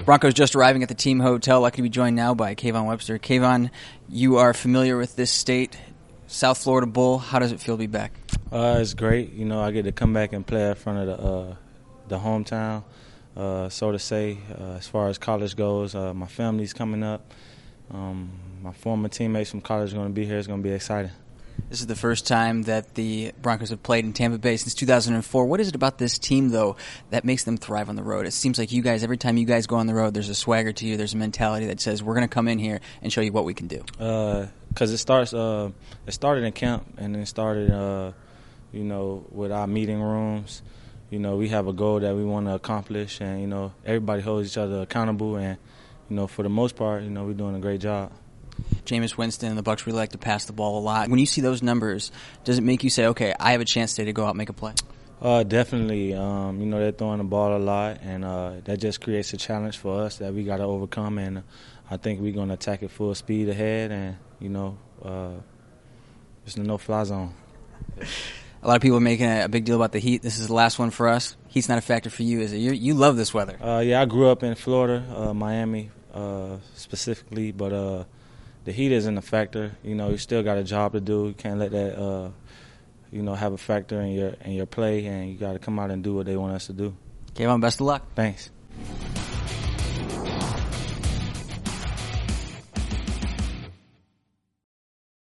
Broncos just arriving at the team hotel. Lucky to be joined now by Kayvon Webster. Kayvon, you are familiar with this state, South Florida Bull. How does it feel to be back? It's great. You know, I get to come back and play in front of the hometown, so to say. As far as college goes, my family's coming up. My former teammates from college are going to be here. It's going to be exciting. This is the first time that the Broncos have played in Tampa Bay since 2004. What is it about this team, though, that makes them thrive on the road? It seems like you guys, every time you guys go on the road, there's a swagger to you. There's a mentality that says, we're going to come in here and show you what we can do. Because it started in camp, and it started, you know, with our meeting rooms. You know, we have a goal that we want to accomplish, and, you know, everybody holds each other accountable. And, you know, for the most part, you know, we're doing a great job. Jameis Winston and the Bucs really like to pass the ball a lot. When you see those numbers, does it make you say, okay, I have a chance today to go out and make a play? Definitely. You know, they're throwing the ball a lot, and that just creates a challenge for us that we got to overcome. And I think we're going to attack it full speed ahead, and, you know, there's a no-fly zone. A lot of people are making a big deal about the heat. This is the last one for us. Heat's not a factor for you, is it? You love this weather. Yeah, I grew up in Florida, Miami specifically, but the heat isn't a factor. You know, you still got a job to do. You can't let that, you know, have a factor in your play, and you got to come out and do what they want us to do. Kayvon, best of luck. Thanks.